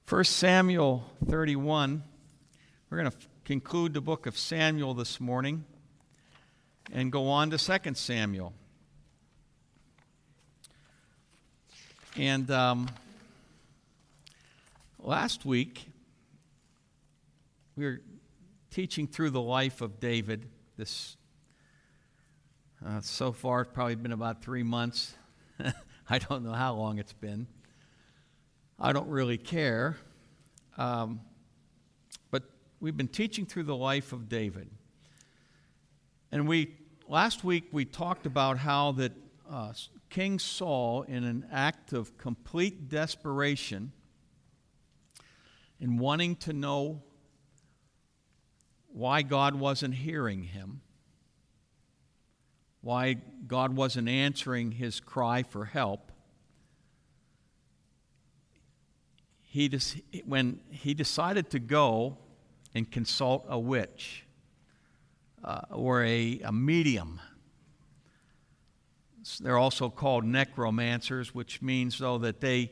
1 Samuel 31. We're going to conclude the book of Samuel this morning and go on to 2 Samuel. And last week, we were teaching through the life of David. This so far, it's probably been about 3 months. I don't know how long it's been. I don't really care. But we've been teaching through the life of David. And last week we talked about how that King Saul, in an act of complete desperation, in wanting to know why God wasn't hearing him, why God wasn't answering his cry for help, when he decided to go and consult a witch or a medium. They're also called necromancers, which means, though, that they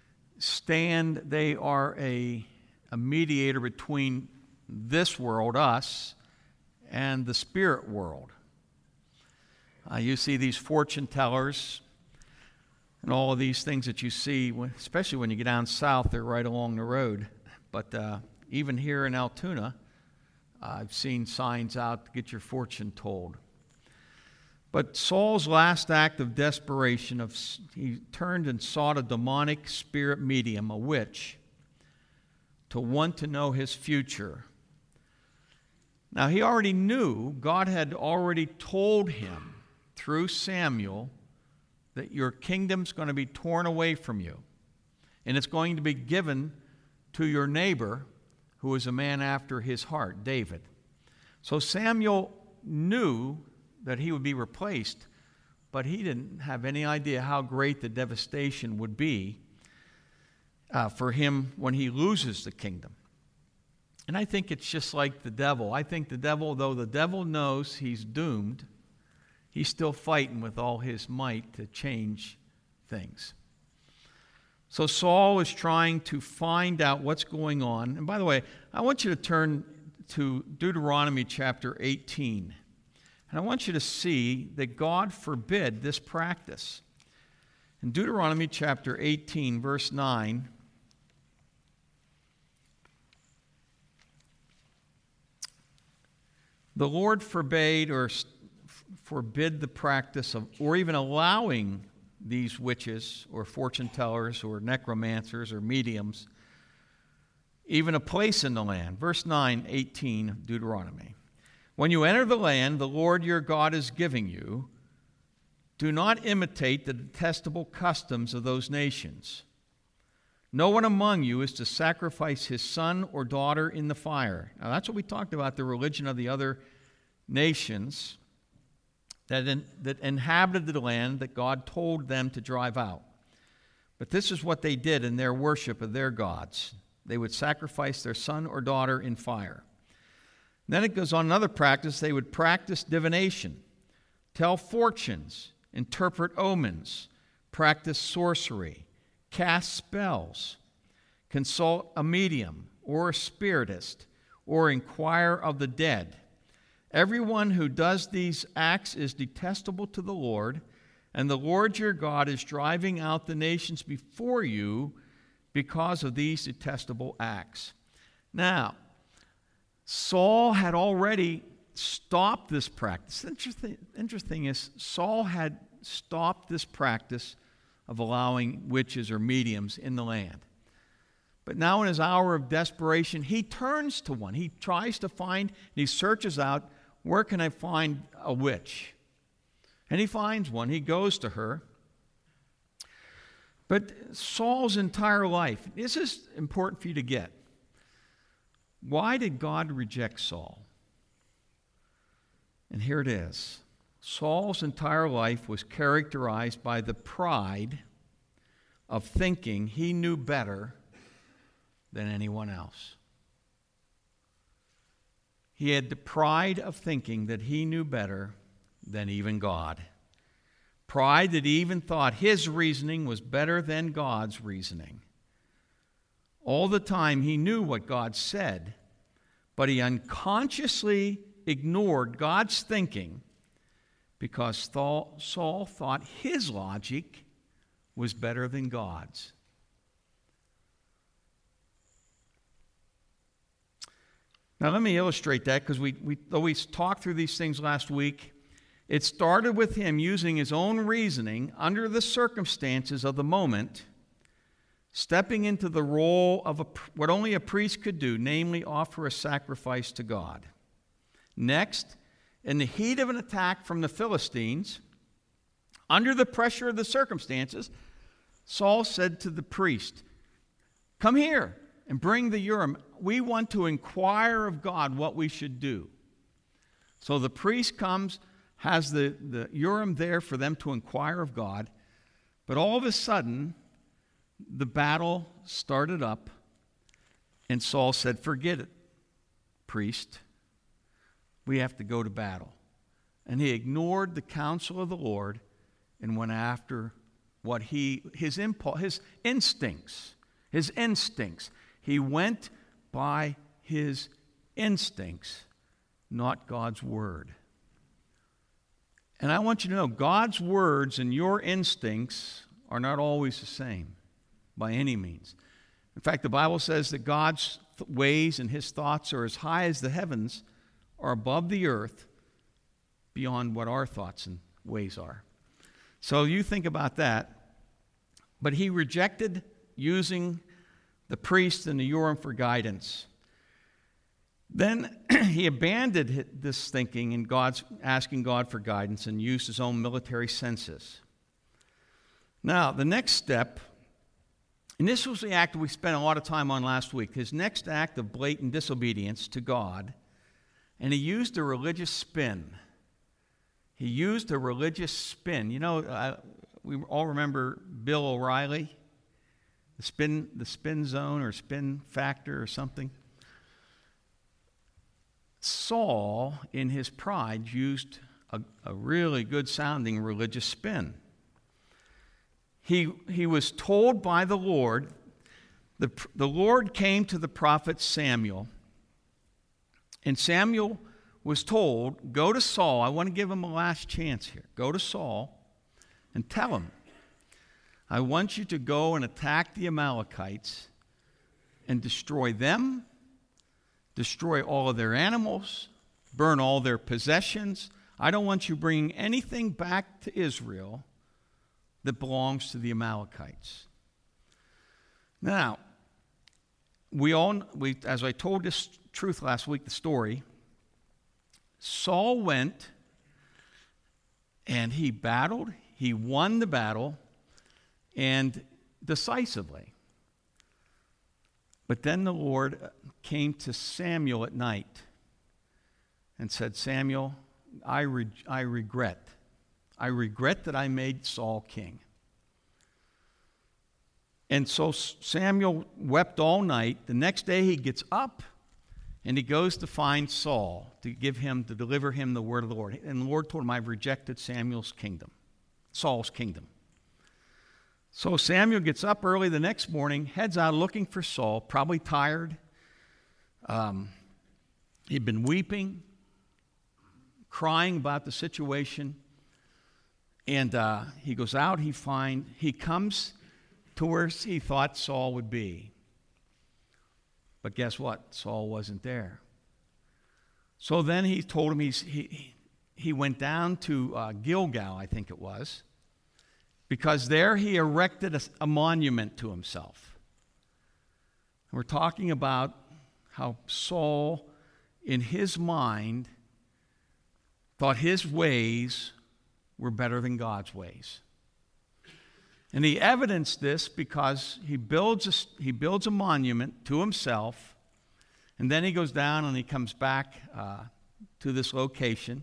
are a mediator between this world, us, and the spirit world. You see these fortune tellers and all of these things that you see, especially when you get down south, they're right along the road. But even here in Altoona, I've seen signs out to get your fortune told. But Saul's last act of desperation, he turned and sought a demonic spirit medium, a witch, to want to know his future. Now, he already knew, God had already told him through Samuel that your kingdom's going to be torn away from you, and it's going to be given to your neighbor, who is a man after his heart, David. So Samuel knew that he would be replaced, but he didn't have any idea how great the devastation would be for him when he loses the kingdom. And I think it's just like the devil. I think the devil, though the devil knows he's doomed, he's still fighting with all his might to change things. So Saul is trying to find out what's going on. And by the way, I want you to turn to Deuteronomy chapter 18. And I want you to see that God forbid this practice. In Deuteronomy chapter 18, verse 9, the Lord forbade or forbid the practice of, or even allowing these witches or fortune tellers or necromancers or mediums, even a place in the land. Verse 9:18 of Deuteronomy. When you enter the land the Lord your God is giving you, do not imitate the detestable customs of those nations. No one among you is to sacrifice his son or daughter in the fire. Now that's what we talked about, the religion of the other nations that inhabited the land that God told them to drive out. But this is what they did in their worship of their gods. They would sacrifice their son or daughter in fire. Then it goes on another practice. They would practice divination, tell fortunes, interpret omens, practice sorcery, cast spells, consult a medium or a spiritist, or inquire of the dead. Everyone who does these acts is detestable to the Lord, and the Lord your God is driving out the nations before you because of these detestable acts. Now, Saul had already stopped this practice. Interesting is Saul had stopped this practice of allowing witches or mediums in the land. But now in his hour of desperation, he turns to one. He tries to find, and he searches out, where can I find a witch? And he finds one. He goes to her. But Saul's entire life, this is important for you to get. Why did God reject Saul? And here it is. Saul's entire life was characterized by the pride of thinking he knew better than anyone else. He had the pride of thinking that he knew better than even God. Pride that he even thought his reasoning was better than God's reasoning. All the time he knew what God said, but he unconsciously ignored God's thinking because Saul thought his logic was better than God's. Now let me illustrate that, because we always talked through these things last week. It started with him using his own reasoning under the circumstances of the moment, stepping into the role of what only a priest could do, namely offer a sacrifice to God. Next, in the heat of an attack from the Philistines, under the pressure of the circumstances, Saul said to the priest, "Come here and bring the Urim. We want to inquire of God what we should do." So the priest comes, has the Urim there for them to inquire of God. But all of a sudden, the battle started up, and Saul said, "Forget it, priest. We have to go to battle." And he ignored the counsel of the Lord and went after what his instincts. He went by his instincts, not God's word. And I want you to know, God's words and your instincts are not always the same by any means. In fact, the Bible says that God's ways and his thoughts are as high as the heavens, are above the earth, beyond what our thoughts and ways are. So you think about that. But he rejected using the priest and the Urim for guidance. Then he abandoned this thinking and asking God for guidance, and used his own military senses. Now, the next step, and this was the act we spent a lot of time on last week, his next act of blatant disobedience to God, and he used a religious spin. You know, we all remember Bill O'Reilly, the spin zone or spin factor or something. Saul, in his pride, used a really good-sounding religious spin. He was told by the Lord, the Lord came to the prophet Samuel, and Samuel was told, "Go to Saul." I want to give him a last chance here. Go to Saul and tell him, "I want you to go and attack the Amalekites and destroy them, destroy all of their animals, burn all their possessions. I don't want you bringing anything back to Israel that belongs to the Amalekites." Now, as I told this truth last week, the story, Saul went and he battled. He won the battle, and decisively. But then the Lord came to Samuel at night and said, "Samuel, I regret that I made Saul king." And so Samuel wept all night. The next day he gets up and he goes to find Saul to deliver him the word of the Lord. And the Lord told him, "I've rejected Saul's kingdom. So Samuel gets up early the next morning, heads out looking for Saul, probably tired. He'd been weeping, crying about the situation. And he goes out, he comes to where he thought Saul would be. But guess what? Saul wasn't there. So then he told him he went down to Gilgal, I think it was, because there he erected a monument to himself. We're talking about how Saul, in his mind, thought his ways were better than God's ways. And he evidenced this because he builds a monument to himself, and then he goes down and he comes back to this location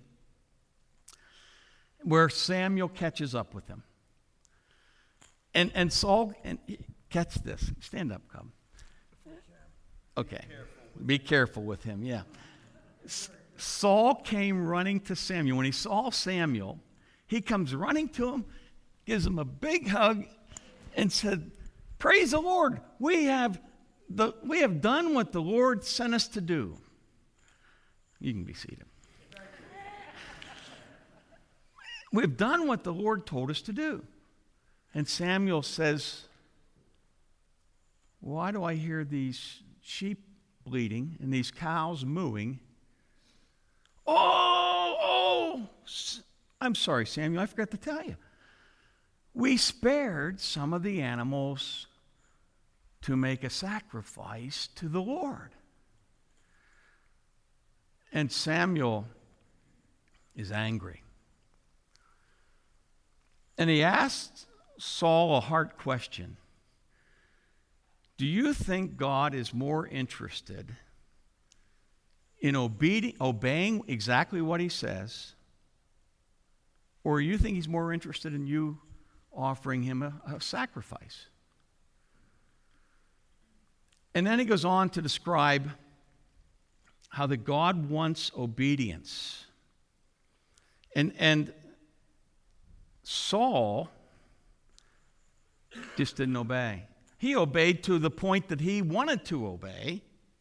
where Samuel catches up with him. And Saul, catch this. Stand up, Cub. Okay. Be careful with him, yeah. Saul came running to Samuel. When he saw Samuel, he comes running to him, gives him a big hug, and said, "Praise the Lord, we have we have done what the Lord sent us to do. You can be seated. We've done what the Lord told us to do. And Samuel says, why do I hear these sheep bleating and these cows mooing? I'm sorry, Samuel, I forgot to tell you. We spared some of the animals to make a sacrifice to the Lord. And Samuel is angry. And he asked Saul a hard question. Do you think God is more interested in obeying exactly what he says, or you think he's more interested in you offering him a sacrifice? And then he goes on to describe how that God wants obedience. And Saul just didn't obey. He obeyed to the point that he wanted to obey.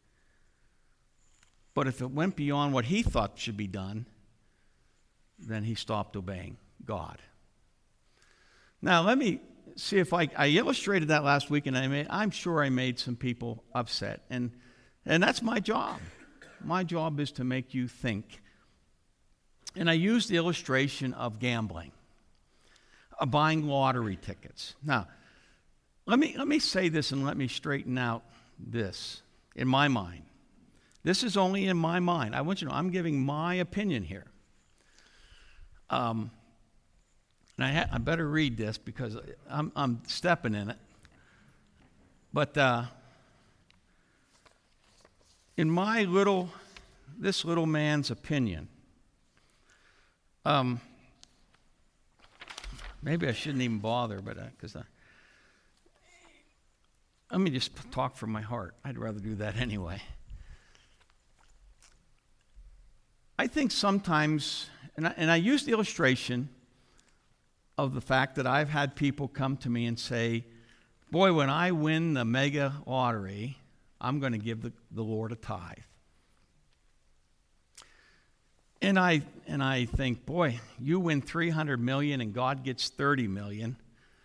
But if it went beyond what he thought should be done, then he stopped obeying God. Now, let me see if I illustrated that last week, and I'm sure I made some people upset. And that's my job. My job is to make you think. And I used the illustration of gambling, buying lottery tickets. Now, let me say this and let me straighten out this in my mind. This is only in my mind. I want you to know I'm giving my opinion here. And I better read this because I'm stepping in it. But in this little man's opinion, maybe I shouldn't even bother, but let me just talk from my heart. I'd rather do that anyway. I think sometimes, and I use the illustration of the fact that I've had people come to me and say, boy, when I win the mega lottery, I'm going to give the Lord a tithe. And I think, boy, you win $300 million and God gets $30 million.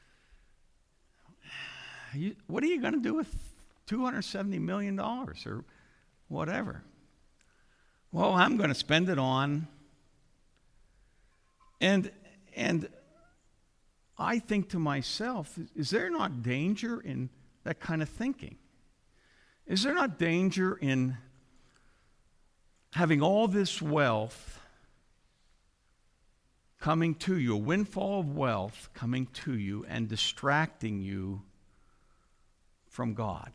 What are you going to do with $270 million or whatever? Well, I'm going to spend it on, and I think to myself, is there not danger in that kind of thinking? Is there not danger in having all this wealth coming to you, a windfall of wealth coming to you and distracting you from God?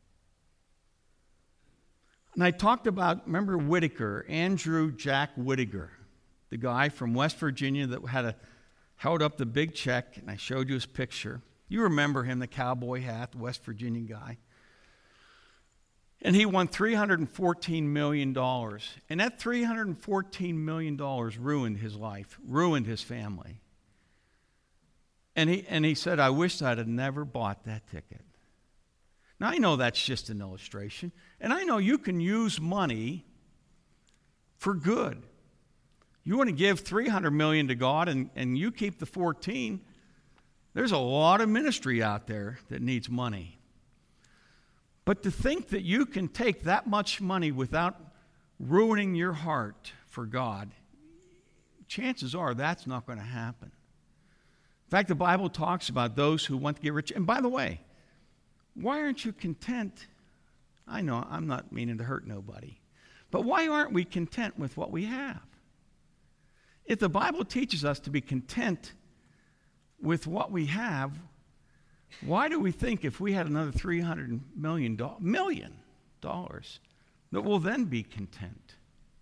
And I talked about, remember Whittaker, Andrew Jack Whittaker, the guy from West Virginia that held up the big check, and I showed you his picture. You remember him, the cowboy hat, the West Virginia guy. And he won $314 million. And that $314 million ruined his life, ruined his family. And he said, I wish I'd have never bought that ticket. Now, I know that's just an illustration, and I know you can use money for good. You want to give $300 million to God, and you keep the 14. There's a lot of ministry out there that needs money. But to think that you can take that much money without ruining your heart for God, chances are that's not going to happen. In fact, the Bible talks about those who want to get rich. And by the way, why aren't you content? I know I'm not meaning to hurt nobody, but why aren't we content with what we have? If the Bible teaches us to be content with what we have, why do we think if we had another $300 million that we'll then be content?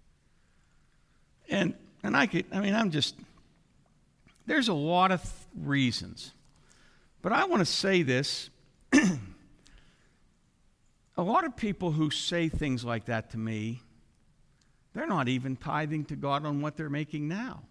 And there's a lot of reasons, but I want to say this. A lot of people who say things like that to me, they're not even tithing to God on what they're making now.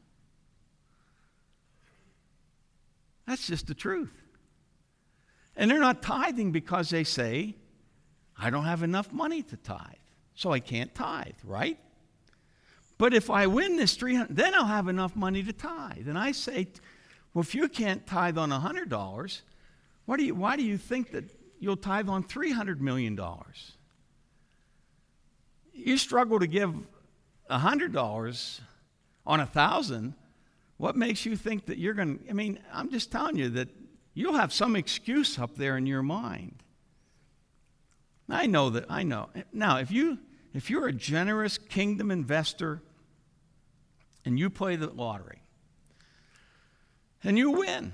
That's just the truth. And they're not tithing because they say, I don't have enough money to tithe, so I can't tithe, right? But if I win this 300, then I'll have enough money to tithe. And I say, well, if you can't tithe on $100, why do you think that you'll tithe on $300 million? You struggle to give $100 on 1,000. What makes you think that you're going to, I mean, I'm just telling you that you'll have some excuse up there in your mind. I know. Now, if you're a generous kingdom investor and you play the lottery and you win,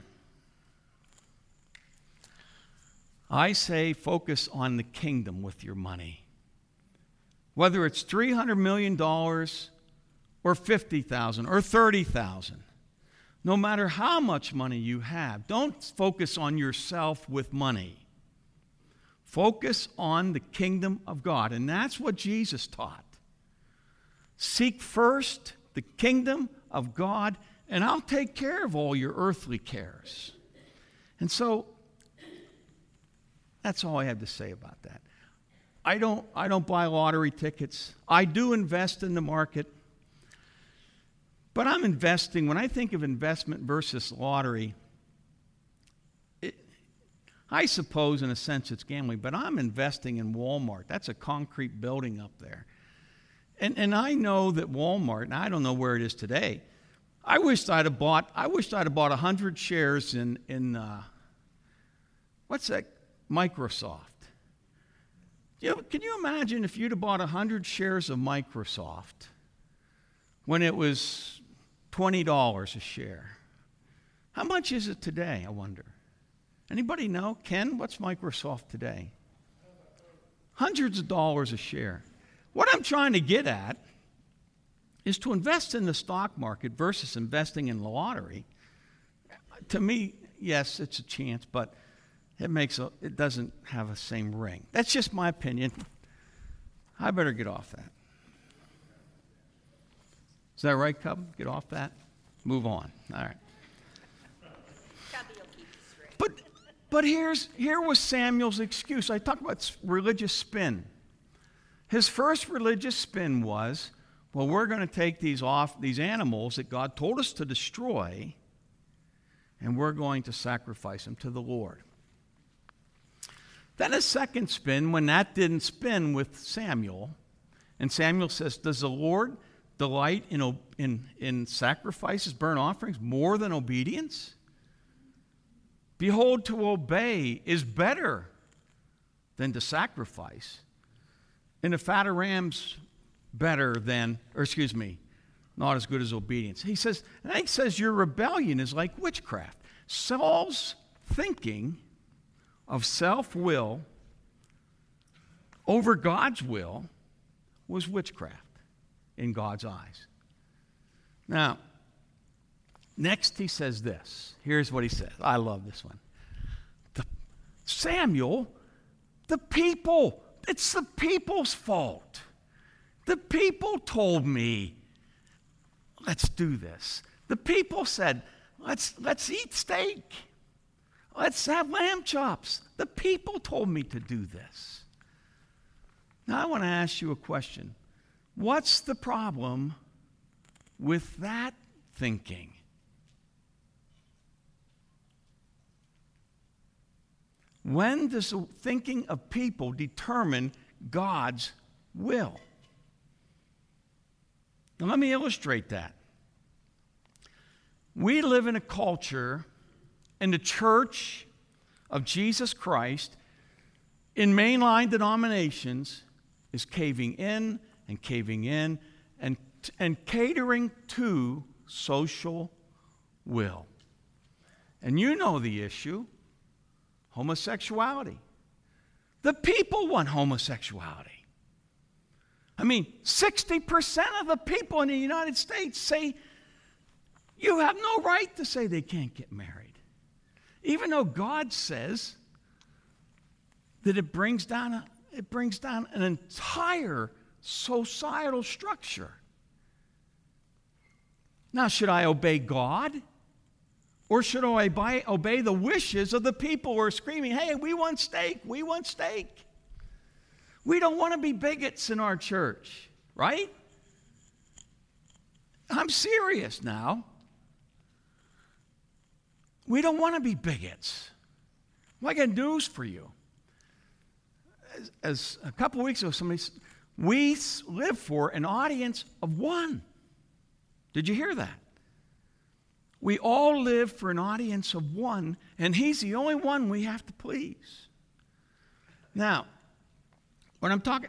I say focus on the kingdom with your money. Whether it's $300 million or $50,000 or $30,000, no matter how much money you have, don't focus on yourself with money. Focus on the kingdom of God. And that's what Jesus taught. Seek first the kingdom of God, and I'll take care of all your earthly cares. And so, that's all I have to say about that. I don't buy lottery tickets. I do invest in the market. But I'm investing, when I think of investment versus lottery, I suppose in a sense it's gambling, but I'm investing in Walmart. That's a concrete building up there. And I know that Walmart, and I don't know where it is today, I wish I'd have bought 100 shares in what's that? Microsoft. Can you imagine if you'd have bought 100 shares of Microsoft when it was $20 a share? How much is it today, I wonder? Anybody know? Ken, what's Microsoft today? Hundreds of dollars a share. What I'm trying to get at is to invest in the stock market versus investing in the lottery. To me, yes, it's a chance, but it doesn't have the same ring. That's just my opinion. I better get off that. Is that right, Cub? Get off that? Move on. All right. But here was Samuel's excuse. I talk about religious spin. His first religious spin was, well, we're going to take these animals that God told us to destroy, and we're going to sacrifice them to the Lord. Then a second spin, when that didn't spin with Samuel, and Samuel says, does the Lord delight in sacrifices, burnt offerings, more than obedience? Behold, to obey is better than to sacrifice. And the fat of ram's not as good as obedience. He says your rebellion is like witchcraft. Saul's thinking of self-will over God's will was witchcraft in God's eyes. Now, next he says this. Here's what he says. I love this one. Samuel, it's the people's fault. The people told me, let's do this. The people said, let's eat steak. Let's have lamb chops. The people told me to do this. Now I want to ask you a question. What's the problem with that thinking? When does the thinking of people determine God's will? Now let me illustrate that. We live in a culture, in the church of Jesus Christ, in mainline denominations, is caving in and catering to social will. And you know the issue. Homosexuality. The people want homosexuality. I mean, 60% of the people in the United States say you have no right to say they can't get married. Even though God says that it brings down an entire societal structure. Now, should I obey God? Or should I obey the wishes of the people who are screaming, hey, we want steak, we want steak? We don't want to be bigots in our church, right? I'm serious now. We don't want to be bigots. Well, I got news for you. As a couple weeks ago, somebody said, we live for an audience of one. Did you hear that? We all live for an audience of one, and he's the only one we have to please. Now, when I'm talking,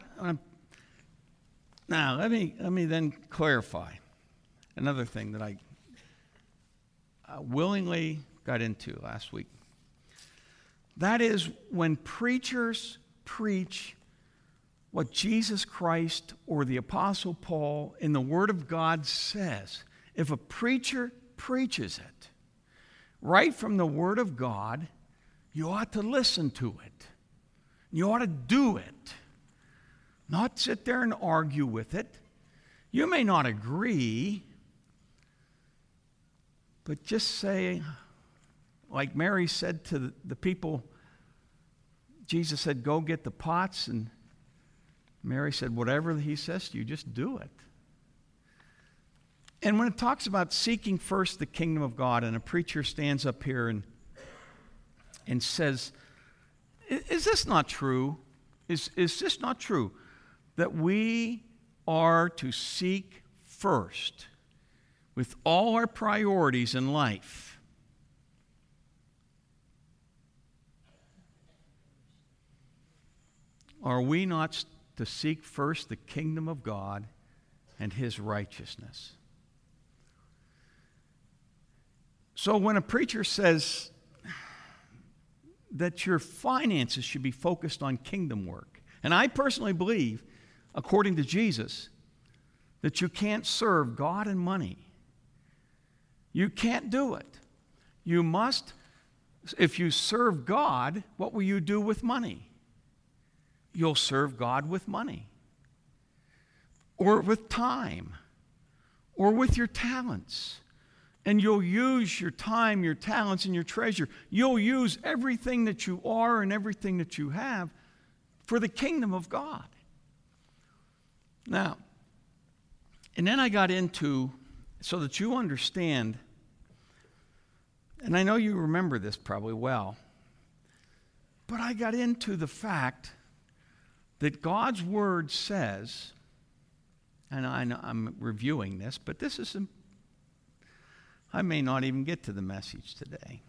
let me then clarify another thing that I willingly got into last week. That is when preachers preach what Jesus Christ or the Apostle Paul in the Word of God says. If a preacher preaches it right from the Word of God, you ought to listen to it. You ought to do it. Not sit there and argue with it. You may not agree, but just say, like Mary said to the people, Jesus said, go get the pots, and Mary said, whatever he says to you, just do it. And when it talks about seeking first the kingdom of God, and a preacher stands up here and says, is this not true? Is this not true? That we are to seek first with all our priorities in life. Are we not to seek first the kingdom of God and his righteousness? So when a preacher says that your finances should be focused on kingdom work, and I personally believe, according to Jesus, that you can't serve God and money. You can't do it. You must, if you serve God, what will you do with money? You'll serve God with money, or with time, or with your talents. And you'll use your time, your talents, and your treasure. You'll use everything that you are and everything that you have for the kingdom of God. Now, and then I got into, so that you understand, and I know you remember this probably well, but I got into the fact that God's Word says, and I'm reviewing this, but this is I may not even get to the message today.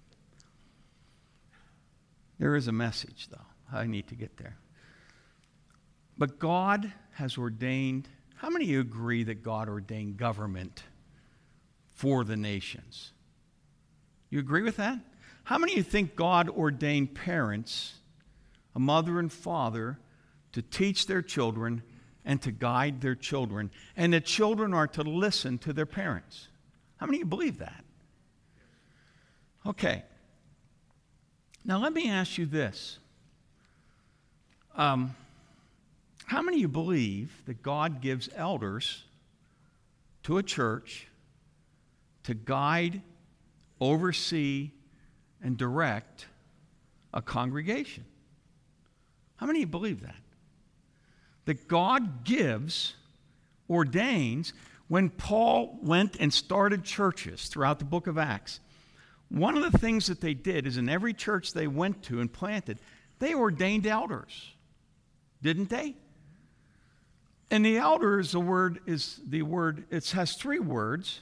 There is a message, though. I need to get there. But God has ordained, how many of you agree that God ordained government for the nations? You agree with that? How many of you think God ordained parents, a mother and father, to teach their children and to guide their children, and that children are to listen to their parents? How many of you believe that? Okay. Now let me ask you this. How many of you believe that God gives elders to a church to guide, oversee, and direct a congregation? How many of you believe that? That God gives, ordains. When Paul went and started churches throughout the book of Acts, one of the things that they did is in every church they went to and planted, they ordained elders. Didn't they? And the elder is it has three words.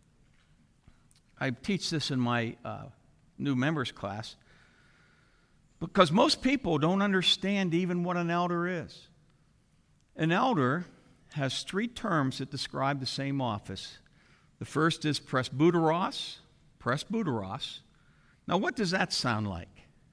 I teach this in my new members class because most people don't understand even what an elder is. An elder has three terms that describe the same office. The first is presbyteros. Presbyteros. Now, what does that sound like?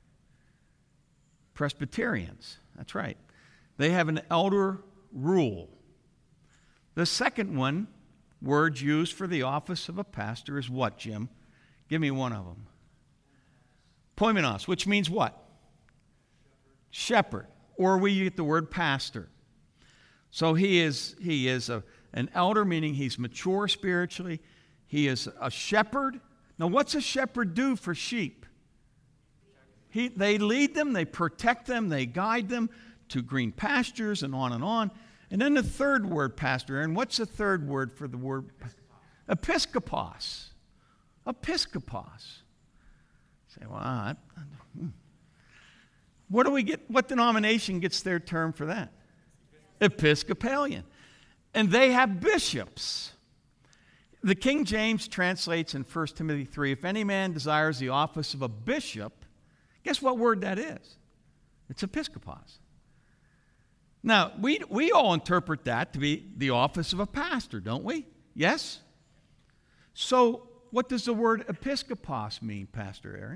Presbyterians. That's right. They have an elder rule. The second word used for the office of a pastor is what, Jim? Give me one of them. Poimenos, which means what? Shepherd. Or we get the word pastor. So he is an elder, meaning he's mature spiritually. He is a shepherd. Now, what's a shepherd do for sheep? They lead them, they protect them, they guide them to green pastures, and on and on. And then the third word, Pastor Aaron, what's the third word for the word? Episkopos. Episkopos. Say, well, what do we get? What denomination gets their term for that? Episcopalian. And they have bishops. The King James translates in 1 Timothy 3, if any man desires the office of a bishop, guess what word that is? It's episkopos. Now, we all interpret that to be the office of a pastor, don't we? Yes? So, what does the word episkopos mean, Pastor Aaron?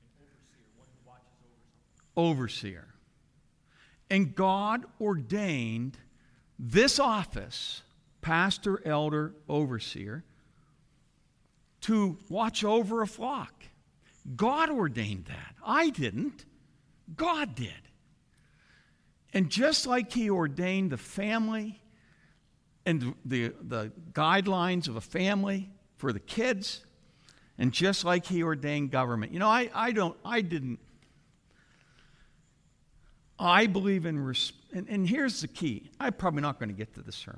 Overseer. And God ordained this office, pastor, elder, overseer, to watch over a flock. God ordained that. I didn't. God did. And just like he ordained the family and the guidelines of a family for the kids, and just like he ordained government. You know, I believe in, and here's the key. I'm probably not going to get to the sermon.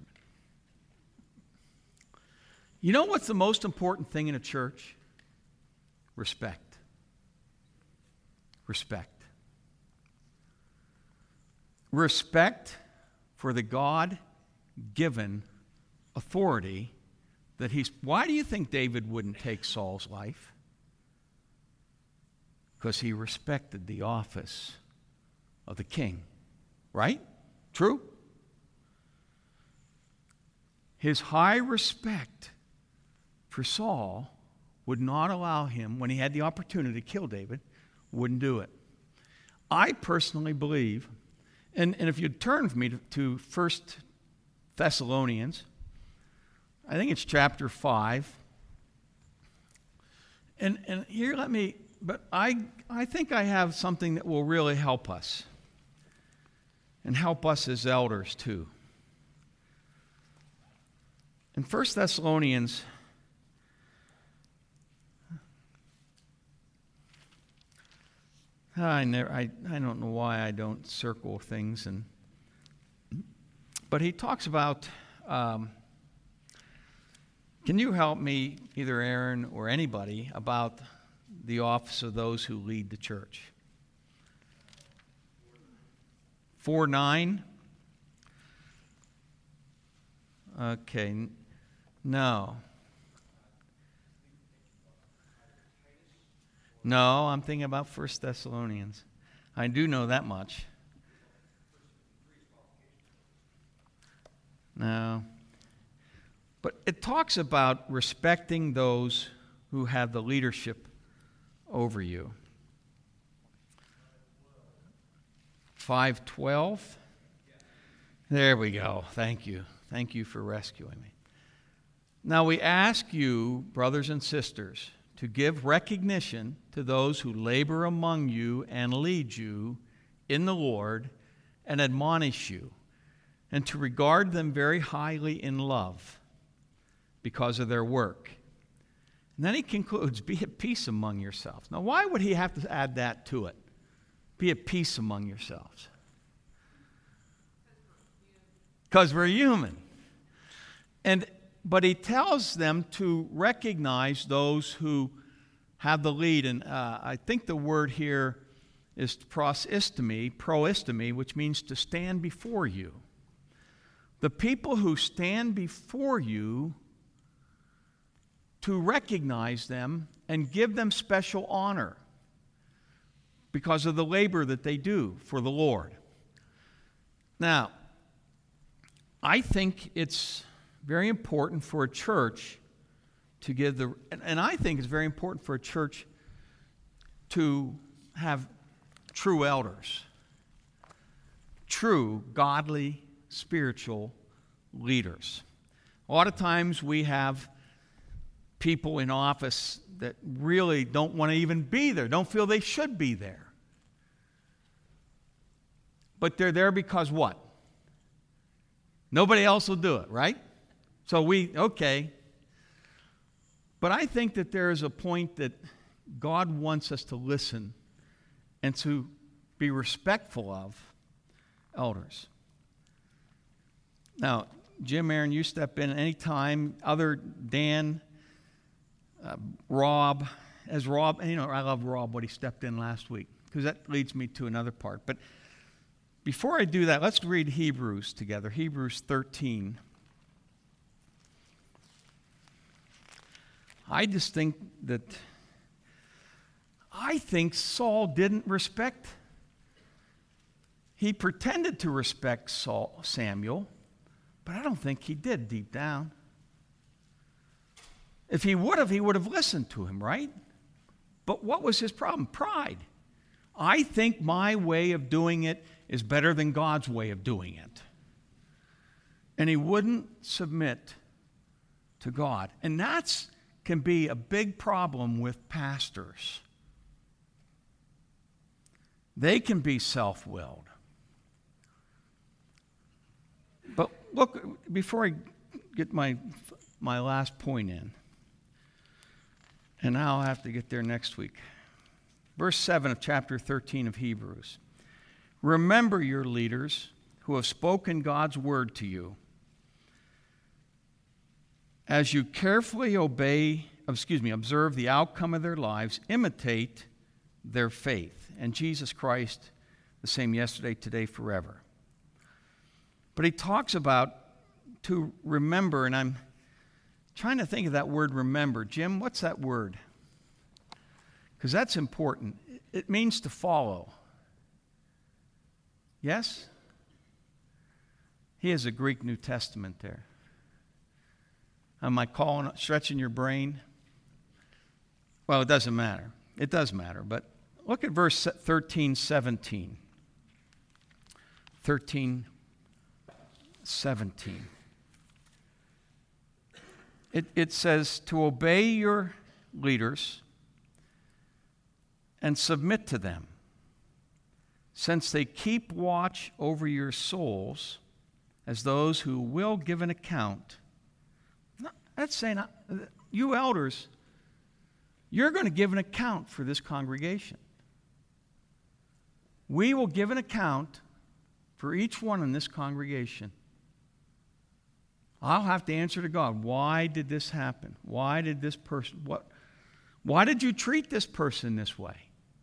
You know what's the most important thing in a church? Respect. Respect. Respect for the God-given authority that he's... Why do you think David wouldn't take Saul's life? Because he respected the office of the king. Right? True? His high respect for Saul would not allow him, when he had the opportunity to kill David, wouldn't do it. I personally believe, and if you'd turn with me to 1 Thessalonians, I think it's chapter 5. And here I think I have something that will really help us. And help us as elders too. In 1 Thessalonians, I don't know why I don't circle things, but he talks about. Can you help me, either Aaron or anybody, about the office of those who lead the church? 4:9. Okay. No. No, I'm thinking about 1 Thessalonians. I do know that much. No. But it talks about respecting those who have the leadership over you. 5:12. There we go. Thank you. Thank you for rescuing me. Now we ask you, brothers and sisters, to give recognition to those who labor among you and lead you in the Lord and admonish you, and to regard them very highly in love because of their work. And then he concludes, be at peace among yourselves. Now, why would he have to add that to it? Be at peace among yourselves. Because we're human. But he tells them to recognize those who have the lead. And I think the word here is proistemi, which means to stand before you. The people who stand before you, to recognize them and give them special honor because of the labor that they do for the Lord. Now, I think it's very important for a church to give and I think it's very important for a church to have true elders, true, godly, spiritual leaders. A lot of times we have people in office that really don't want to even be there, don't feel they should be there. But they're there because what? Nobody else will do it, right? So okay. But I think that there is a point that God wants us to listen and to be respectful of elders. Now, Jim, Aaron, you step in anytime. Other Dan, Rob, as Rob, and I love Rob, what he stepped in last week, because that leads me to another part. But before I do that, let's read Hebrews together. Hebrews 13. I think Saul didn't respect. He pretended to respect Samuel, but I don't think he did deep down. If he would have listened to him, right? But what was his problem? Pride. I think my way of doing it is better than God's way of doing it. And he wouldn't submit to God. And that can be a big problem with pastors. They can be self-willed. But look, before I get my last point in, and I'll have to get there next week. Verse 7 of chapter 13 of Hebrews. Remember your leaders who have spoken God's word to you. As you carefully observe the outcome of their lives, imitate their faith. And Jesus Christ, the same yesterday, today, forever. But he talks about to remember, and I'm trying to think of that word remember. Jim, what's that word? Because that's important. It means to follow. Yes? He has a Greek New Testament there. Am I stretching your brain? Well, it doesn't matter. It does matter. But look at verse 13:17. 13:17. It says to obey your leaders and submit to them, since they keep watch over your souls as those who will give an account. That's saying, you elders, you're going to give an account for this congregation. We will give an account for each one in this congregation. I'll have to answer to God, why did this happen? Why did this person, why did you treat this person this way?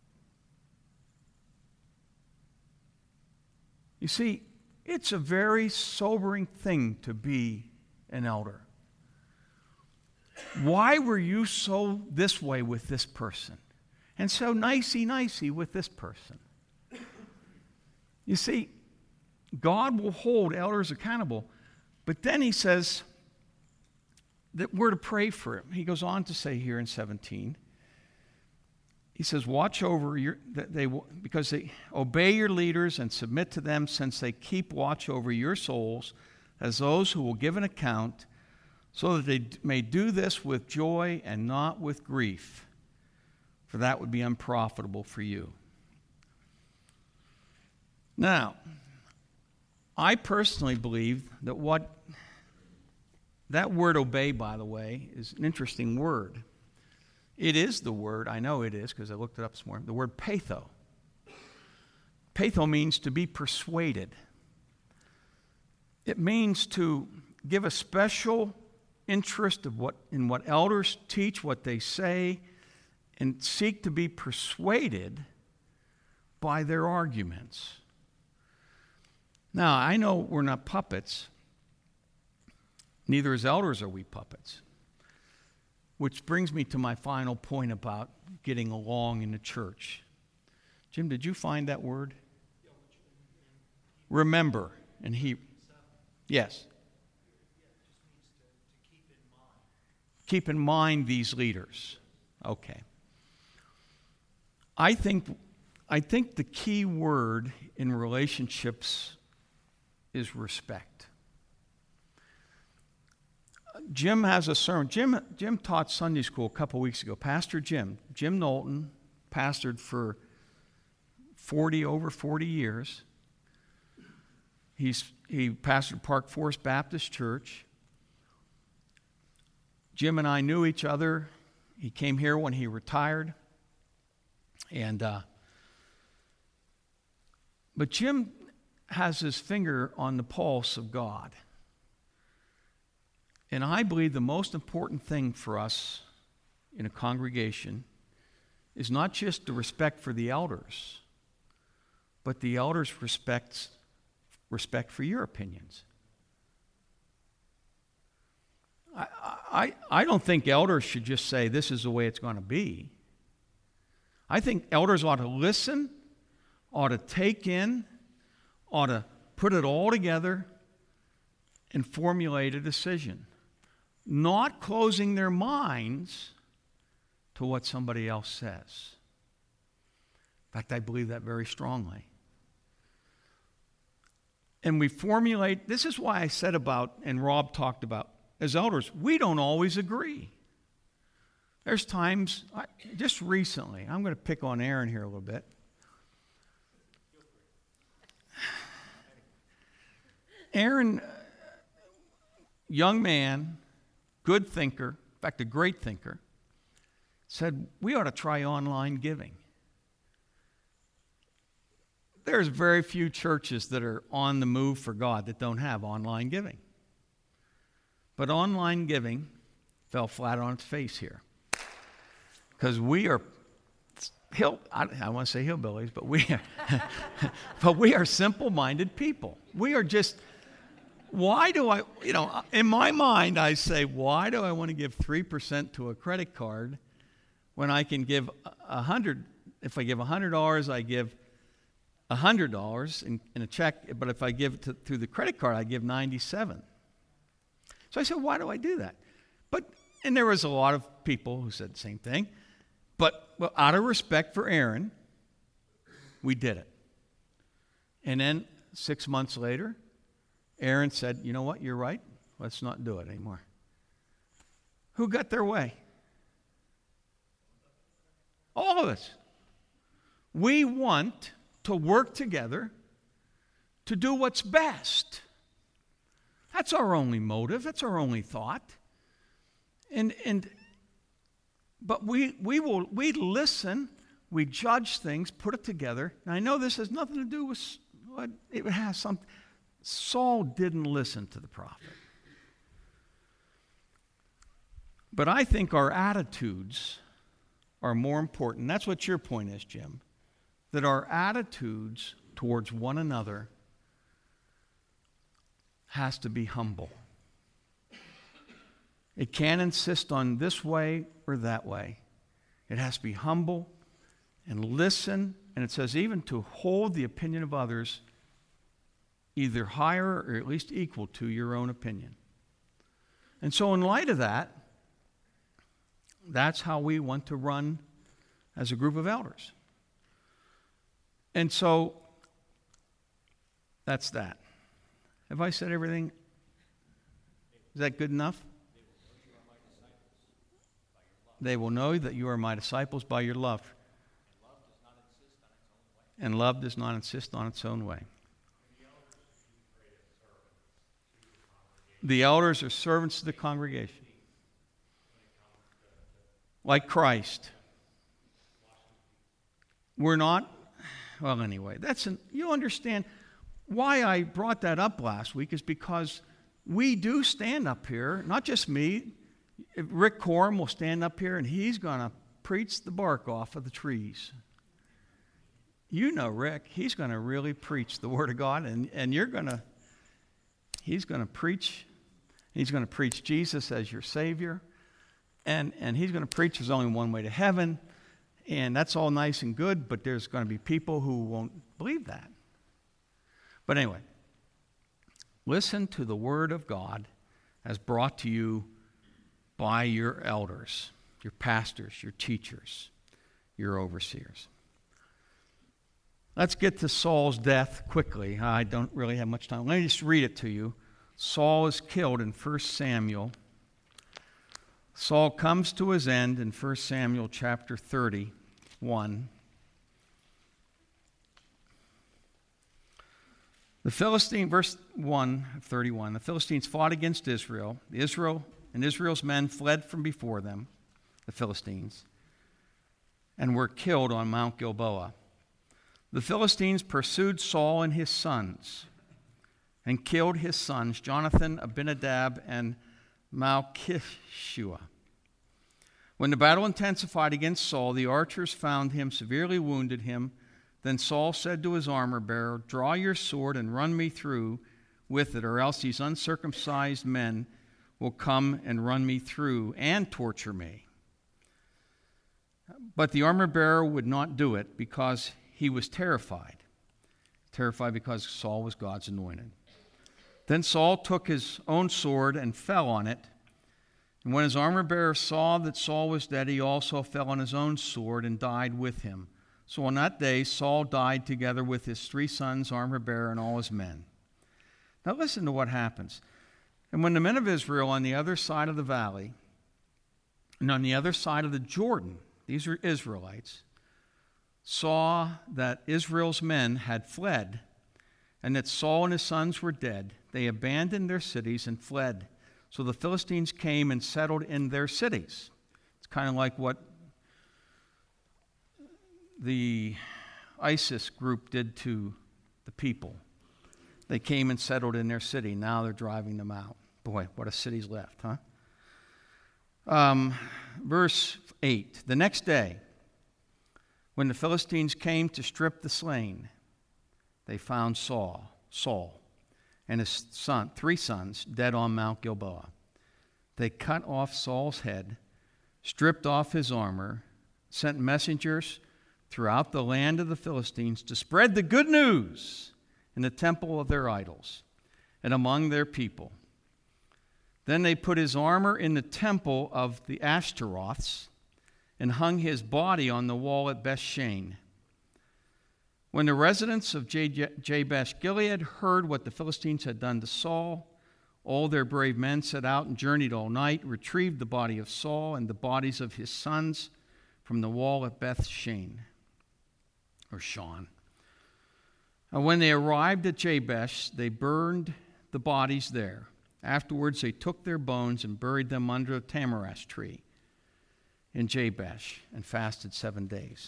You see, it's a very sobering thing to be an elder. Why were you so this way with this person? And so nicey with this person? You see, God will hold elders accountable. But then he says that we're to pray for him. He goes on to say here in 17, he says, watch over because they obey your leaders and submit to them, since they keep watch over your souls as those who will give an account, so that they may do this with joy and not with grief, for that would be unprofitable for you. Now, I personally believe that that word obey, by the way, is an interesting word. It is the word, I know it is because I looked it up this morning, the word patho. Patho means to be persuaded. It means to give a special interest in what elders teach, what they say, and seek to be persuaded by their arguments. Now, I know we're not puppets. Neither as elders are we puppets. Which brings me to my final point about getting along in the church. Jim, did you find that word? Remember. And yes. Keep in mind these leaders. Okay. I think the key word in relationships is respect. Jim has a sermon. Jim taught Sunday school a couple weeks ago. Pastor Jim Knowlton, pastored for over 40 years. He pastored Park Forest Baptist Church. Jim and I knew each other. He came here when he retired. But Jim has his finger on the pulse of God. And I believe the most important thing for us in a congregation is not just the respect for the elders, but the elders' respect for your opinions. I don't think elders should just say this is the way it's going to be. I think elders ought to listen, ought to take in, ought to put it all together and formulate a decision, not closing their minds to what somebody else says. In fact, I believe that very strongly. And we formulate, this is why I said about, and Rob talked about, as elders, we don't always agree. There's times, just recently, I'm going to pick on Aaron here a little bit. Aaron, young man, good thinker, in fact, a great thinker, said, we ought to try online giving. There's very few churches that are on the move for God that don't have online giving. But online giving fell flat on its face here. Because we are, I want to say hillbillies, but we are simple-minded people. We are just, why do I, in my mind I say, why do I want to give 3% to a credit card when I can give $100, if I give $100, I give $100 in a check, but if I give it through the credit card, I give $97. So I said, why do I do that? And there was a lot of people who said the same thing. But out of respect for Aaron, we did it. And then 6 months later, Aaron said, you know what, you're right. Let's not do it anymore. Who got their way? All of us. We want to work together to do what's best. That's our only motive. That's our only thought. But we listen, we judge things, put it together. And I know this has nothing to do with what it has something. Saul didn't listen to the prophet. But I think our attitudes are more important. That's what your point is, Jim. That our attitudes towards one another has to be humble. It can't insist on this way or that way. It has to be humble and listen. And it says even to hold the opinion of others either higher or at least equal to your own opinion. And so in light of that, that's how we want to run as a group of elders. And so that's that. Have I said everything? Is that good enough? They will know that you are my disciples by your love. And love does not insist on its own way. The elders are servants to the congregation. Like Christ. We're not, well, anyway, you understand why I brought that up last week is because we do stand up here, not just me. Rick Coram will stand up here and he's going to preach the bark off of the trees. You know Rick, he's going to really preach the Word of God, and he's going to preach Jesus as your Savior, and he's going to preach there's only one way to heaven, and that's all nice and good, but there's going to be people who won't believe that. But anyway, listen to the Word of God as brought to you by your elders, your pastors, your teachers, your overseers. Let's get to Saul's death quickly. I don't really have much time. Let me just read it to you. Saul is killed in 1 Samuel. Saul comes to his end in 1 Samuel chapter 31. The Philistine, verse 1 of 31, the Philistines fought against Israel. Israel's men fled from before them, the Philistines, and were killed on Mount Gilboa. The Philistines pursued Saul and his sons and killed his sons, Jonathan, Abinadab, and Malchishua. When the battle intensified against Saul, the archers found him, severely wounded him. Then Saul said to his armor-bearer, "Draw your sword and run me through with it, or else these uncircumcised men will come and run me through and torture me." But the armor-bearer would not do it because he was terrified. Terrified because Saul was God's anointed. Then Saul took his own sword and fell on it. And when his armor-bearer saw that Saul was dead, he also fell on his own sword and died with him. So on that day, Saul died together with his 3 sons, armor-bearer, and all his men. Now listen to what happens. And when the men of Israel on the other side of the valley, and on the other side of the Jordan, these are Israelites, saw that Israel's men had fled, and that Saul and his sons were dead, they abandoned their cities and fled. So the Philistines came and settled in their cities. It's kind of like what the ISIS group did to the people. They came and settled in their city. Now they're driving them out. Boy, what a city's left, huh? Verse 8. The next day, when the Philistines came to strip the slain, they found Saul, and his 3 sons dead on Mount Gilboa. They cut off Saul's head, stripped off his armor, sent messengers throughout the land of the Philistines to spread the good news in the temple of their idols and among their people. Then they put his armor in the temple of the Ashtaroths and hung his body on the wall at Bethshan. When the residents of Jabesh Gilead heard what the Philistines had done to Saul, all their brave men set out and journeyed all night, retrieved the body of Saul and the bodies of his sons from the wall at Bethshan, or Shan. And when they arrived at Jabesh, they burned the bodies there. Afterwards, they took their bones and buried them under a tamarisk tree in Jabesh and fasted 7 days.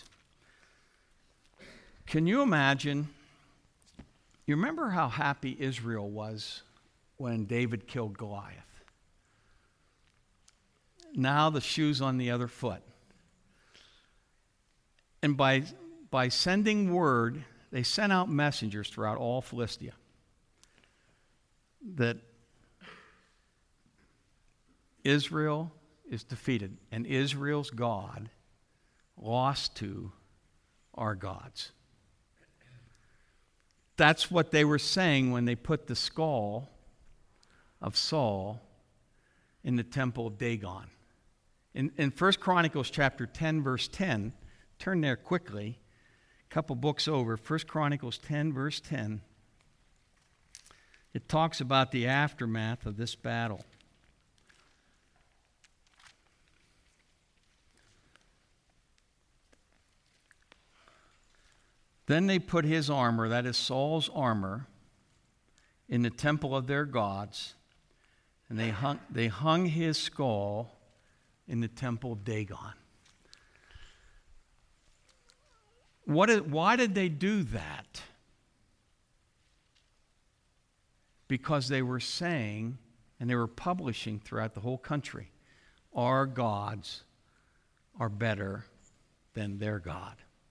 Can you imagine? You remember how happy Israel was when David killed Goliath? Now the shoe's on the other foot. And by sending word, they sent out messengers throughout all Philistia that Israel is defeated and Israel's God lost to our gods. That's what they were saying when they put the skull of Saul in the temple of Dagon. In 1 Chronicles chapter 10, verse 10, turn there quickly, a couple books over, 1 Chronicles 10, verse 10, it talks about the aftermath of this battle. Then they put his armor, that is Saul's armor, in the temple of their gods, and they hung his skull in the temple of Dagon. Why did they do that? Because they were saying, and they were publishing throughout the whole country, our gods are better than their God.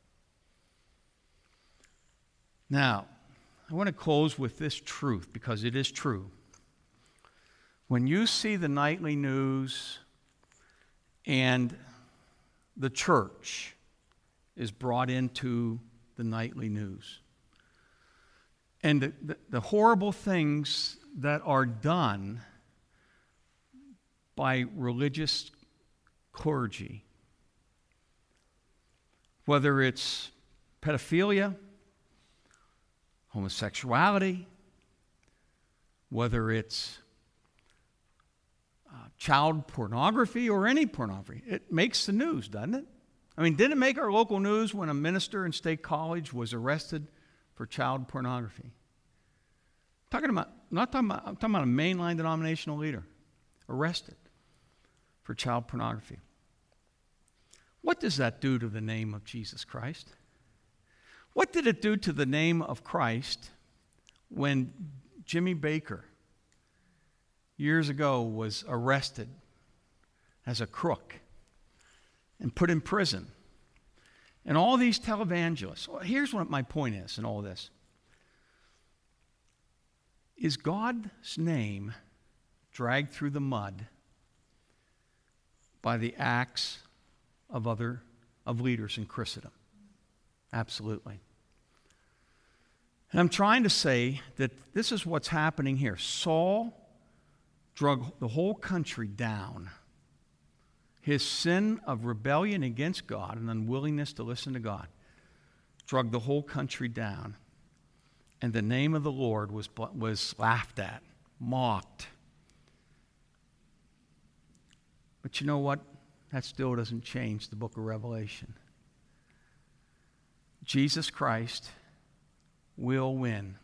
Now, I want to close with this truth because it is true. When you see the nightly news and the church is brought into the nightly news, and the horrible things that are done by religious clergy, whether it's pedophilia, homosexuality, whether it's child pornography or any pornography, it makes the news, doesn't it? I mean, didn't it make our local news when a minister in State College was arrested for child pornography? I'm talking about a mainline denominational leader arrested for child pornography. What does that do to the name of Jesus Christ? What did it do to the name of Christ when Jimmy Baker years ago was arrested as a crook and put in prison? And all these televangelists, well, here's what my point is in all this. Is God's name dragged through the mud by the acts of leaders in Christendom? Absolutely. And I'm trying to say that this is what's happening here. Saul drug the whole country down. His sin of rebellion against God and unwillingness to listen to God drug the whole country down. And the name of the Lord was laughed at, mocked. But you know what? That still doesn't change the book of Revelation. Jesus Christ will win.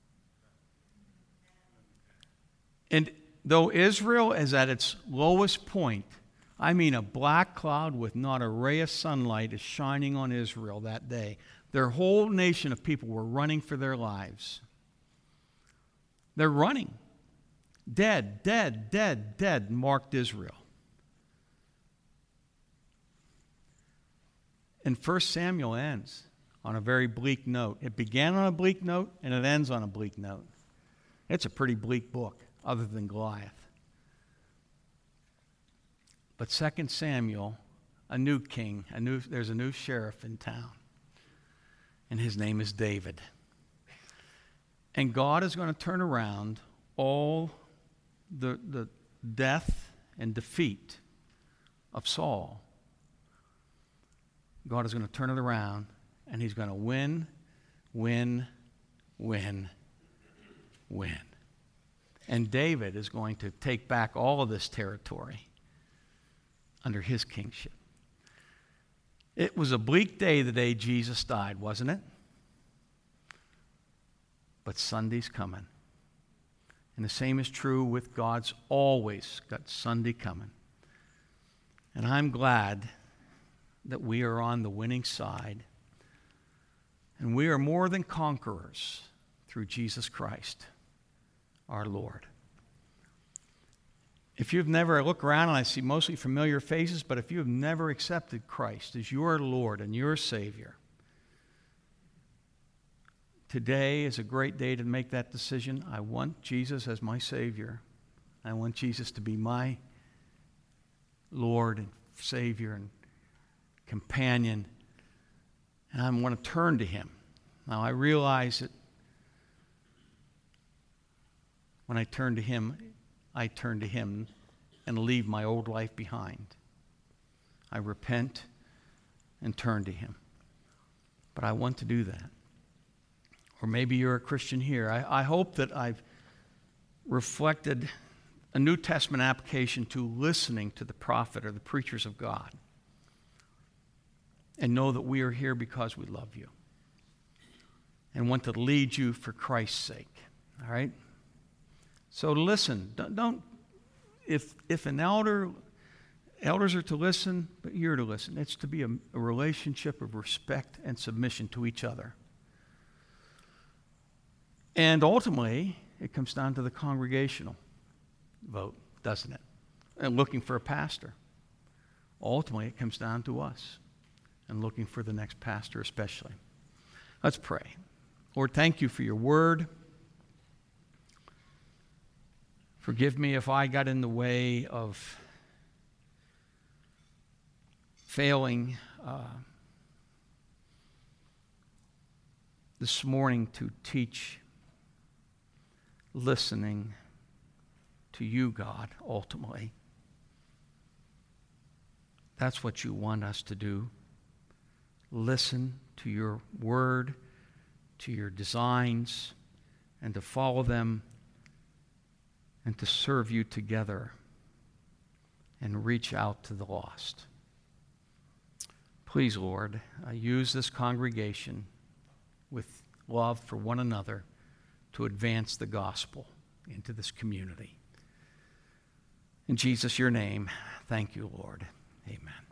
And though Israel is at its lowest point, I mean a black cloud with not a ray of sunlight is shining on Israel that day. Their whole nation of people were running for their lives. They're running. Dead, dead, dead, dead marked Israel. And 1 Samuel ends on a very bleak note. It began on a bleak note, and it ends on a bleak note. It's a pretty bleak book, other than Goliath. But 2 Samuel, a new king, there's a new sheriff in town. And his name is David. And God is going to turn around all the death and defeat of Saul. God is going to turn it around, and he's going to win, win, win, win. And David is going to take back all of this territory under his kingship. It was a bleak day the day Jesus died, wasn't it? But Sunday's coming. And the same is true with God's always got Sunday coming. And I'm glad that we are on the winning side. And we are more than conquerors through Jesus Christ, our Lord. If you've never, I look around and I see mostly familiar faces, but if you have never accepted Christ as your Lord and your Savior, today is a great day to make that decision. I want Jesus as my Savior. I want Jesus to be my Lord and Savior and companion. And I want to turn to him. Now, I realize that when I turn to him and leave my old life behind. I repent and turn to him. But I want to do that. Or maybe you're a Christian here. I hope that I've reflected a New Testament application to listening to the prophet or the preachers of God. And know that we are here because we love you. And want to lead you for Christ's sake. All right? So listen. Don't if an elders are to listen, but you're to listen. It's to be a relationship of respect and submission to each other. And ultimately, it comes down to the congregational vote, doesn't it? And looking for a pastor. Ultimately, it comes down to us and looking for the next pastor especially. Let's pray. Lord, thank you for your word. Forgive me if I got in the way of failing this morning to teach listening to you, God, ultimately. That's what you want us to do. Listen to your word, to your designs, and to follow them, and to serve you together and reach out to the lost. Please, Lord, use this congregation with love for one another to advance the gospel into this community. In Jesus, your name, thank you, Lord. Amen.